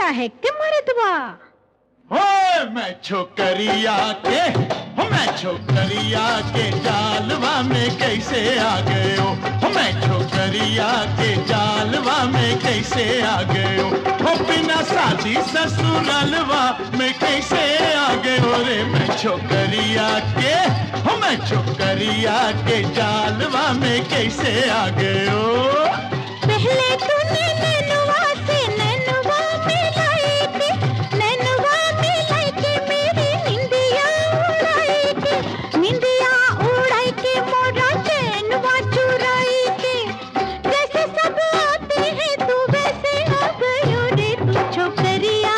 गया है कि मर्दवा? हो मैं छोकरिया के जालवा में कैसे आ गए हो मैं छोकरिया के जालवा में कैसे आ गए हो बिना शादी ससुरालवा में कैसे आ गए हो रे मैं छोकरिया के जालवा में कैसे आ गए हो? पहले तूने नैनवा से नैनवा मिलाई थी, नैनवा मिलाई के मेरी निंदिया उड़ाई के, निंदिया उड़ाई के मोरा चैनवा चुराई के। जैसे सब आते हैं तू वैसे आ गयो रे तू छोकरिया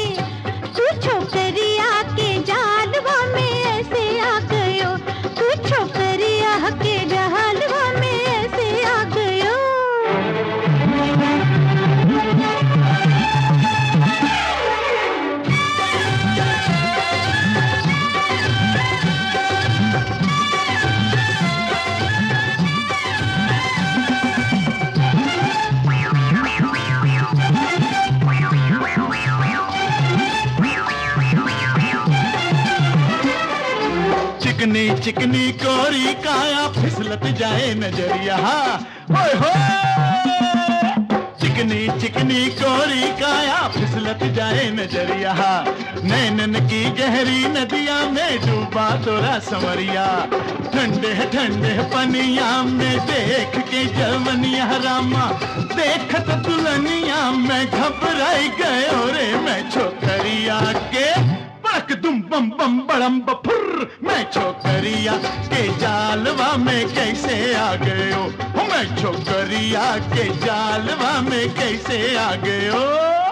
के जालवा में ऐसे आ गयो, तू छोकरिया के जालवा में ऐसे आ गयो। चिकनी चिकनी कोरी काया फिसलत जाए नजरिया ओए हो चिकनी चिकनी कोरी काया फिसलत जाए नजरिया नैनन की गहरी नदिया में डूबा तोरा संवरिया ठंडे ठंडे पनिया में देख के जवनिया रामा देखत दुल्हनिया में घबराई गयो रे मैं छोकरिया के बड़क दुम बम बम बड़म बफुर मैं छोकरिया के जालवा में कैसे आ गए हो मैं छोकरिया के जालवा में कैसे आ गए हो?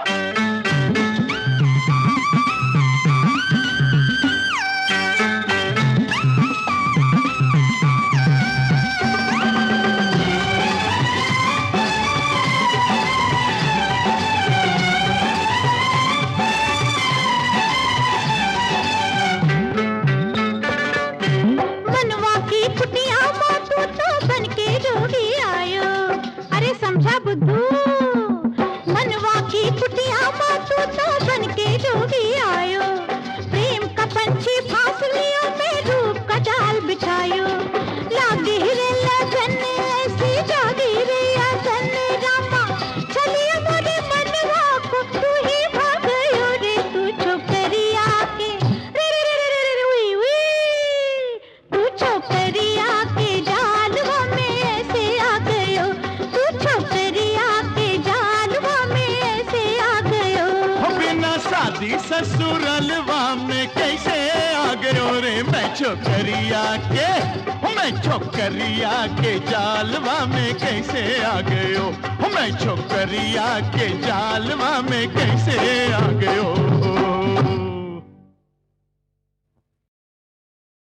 समझा बुद्धू मनवा की कुटिया तू तो बन के जोगी आयो, प्रेम का पंछी फांसलियों में रूप का जाल बिछायो। लागी रे लगन ऐसी जागी रे अगन रामा चलिए मोरे मनवा को तू ही भागयो रे तू छोकरिया के रे रे रे रे रे वी वी तू छोकरिया के जालवा में ऐसे आ गयो, तू छोकरिया के जालवा में ऐसे आ गयो। बिना शादी ससुरालवा में कैसे आ गयो रे मैं छोकरिया के जालवा में कैसे आ गयो मैं छोकरिया के जालवा में कैसे आ गयो।